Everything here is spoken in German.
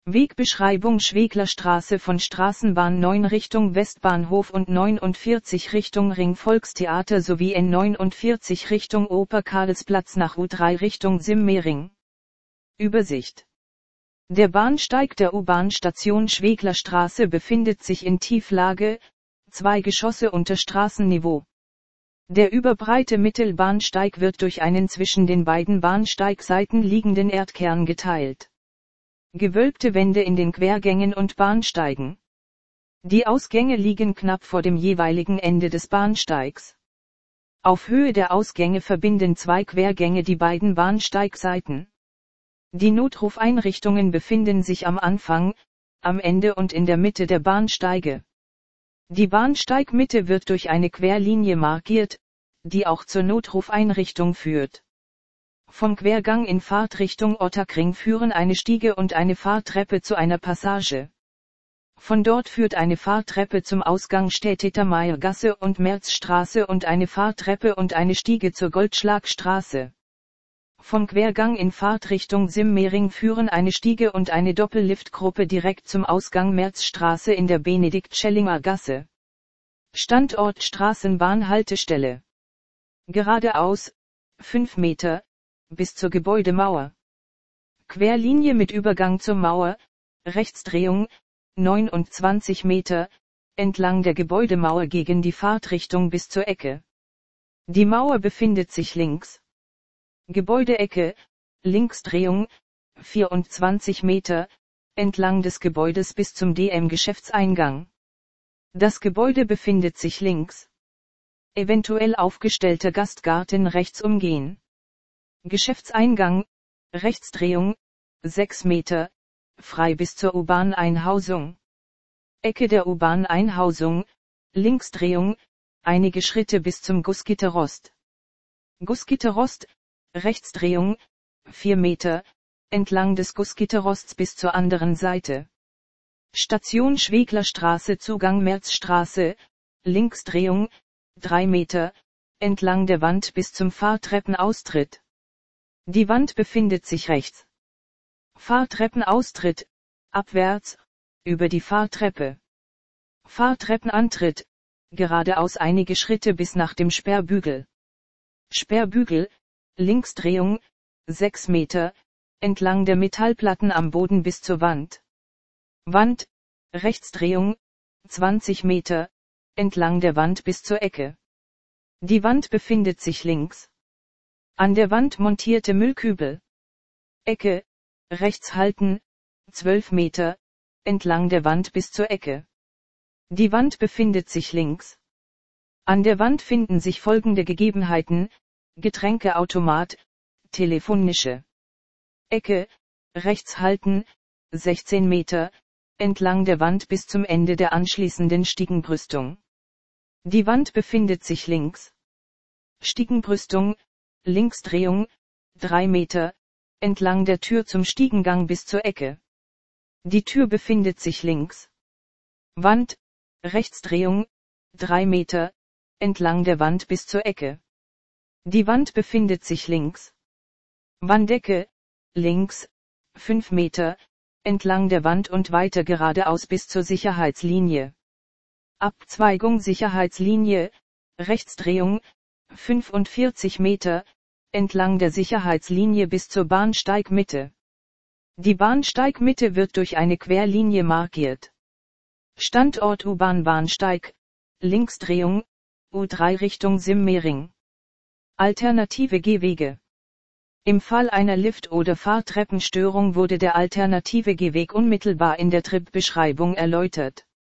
Wegbeschreibung: Schweglerstraße von Straßenbahn 9 Richtung Westbahnhof und 49 Richtung Ring Volkstheater sowie N49 Richtung Oper Karlsplatz nach U3 Richtung Simmering. Übersicht: Der Bahnsteig der U-Bahn-Station Schweglerstraße befindet sich in Tieflage, 2 Geschosse unter Straßenniveau. Der überbreite Mittelbahnsteig wird durch einen zwischen den beiden Bahnsteigseiten liegenden Erdkern geteilt. Gewölbte Wände in den Quergängen und Bahnsteigen. Die Ausgänge liegen knapp vor dem jeweiligen Ende des Bahnsteigs. Auf Höhe der Ausgänge verbinden 2 Quergänge die beiden Bahnsteigseiten. Die Notrufeinrichtungen befinden sich am Anfang, am Ende und in der Mitte der Bahnsteige. Die Bahnsteigmitte wird durch eine Querlinie markiert, die auch zur Notrufeinrichtung führt. Vom Quergang in Fahrtrichtung Ottakring führen eine Stiege und eine Fahrtreppe zu einer Passage. Von dort führt eine Fahrtreppe zum Ausgang Städteter Meiergasse und Märzstraße und eine Fahrtreppe und eine Stiege zur Goldschlagstraße. Vom Quergang in Fahrtrichtung Simmering führen eine Stiege und eine Doppelliftgruppe direkt zum Ausgang Märzstraße in der Benedikt-Schellinger Gasse. Standort Straßenbahnhaltestelle. Geradeaus, 5 Meter, bis zur Gebäudemauer. Querlinie mit Übergang zur Mauer, Rechtsdrehung, 29 Meter, entlang der Gebäudemauer gegen die Fahrtrichtung bis zur Ecke. Die Mauer befindet sich links. Gebäudeecke, Linksdrehung, 24 Meter, entlang des Gebäudes bis zum DM-Geschäftseingang. Das Gebäude befindet sich links. Eventuell aufgestellter Gastgarten rechts umgehen. Geschäftseingang, Rechtsdrehung, 6 Meter, frei bis zur U-Bahn-Einhausung. Ecke der U-Bahn-Einhausung, Linksdrehung, einige Schritte bis zum Gussgitterrost. Gussgitterrost, Rechtsdrehung, 4 Meter, entlang des Gussgitterrosts bis zur anderen Seite. Station Schweglerstraße Zugang Märzstraße, Linksdrehung, 3 Meter, entlang der Wand bis zum Fahrtreppenaustritt. Die Wand befindet sich rechts. Fahrtreppenaustritt, abwärts, über die Fahrtreppe. Fahrtreppenantritt, geradeaus einige Schritte bis nach dem Sperrbügel. Sperrbügel, Linksdrehung, 6 Meter, entlang der Metallplatten am Boden bis zur Wand. Wand, Rechtsdrehung, 20 Meter, entlang der Wand bis zur Ecke. Die Wand befindet sich links. An der Wand montierte Müllkübel. Ecke, rechts halten, 12 Meter, entlang der Wand bis zur Ecke. Die Wand befindet sich links. An der Wand finden sich folgende Gegebenheiten: Getränkeautomat, Telefonnische. Ecke, rechts halten, 16 Meter, entlang der Wand bis zum Ende der anschließenden Stiegenbrüstung. Die Wand befindet sich links. Stiegenbrüstung, Linksdrehung, 3 Meter, entlang der Tür zum Stiegengang bis zur Ecke. Die Tür befindet sich links. Wand, Rechtsdrehung, 3 Meter, entlang der Wand bis zur Ecke. Die Wand befindet sich links. Wanddecke, links, 5 Meter, entlang der Wand und weiter geradeaus bis zur Sicherheitslinie. Abzweigung Sicherheitslinie, Rechtsdrehung, 45 Meter, entlang der Sicherheitslinie bis zur Bahnsteigmitte. Die Bahnsteigmitte wird durch eine Querlinie markiert. Standort U-Bahn-Bahnsteig, Linksdrehung, U3 Richtung Simmering. Alternative Gehwege. Im Fall einer Lift- oder Fahrtreppenstörung wurde der alternative Gehweg unmittelbar in der Tripbeschreibung erläutert.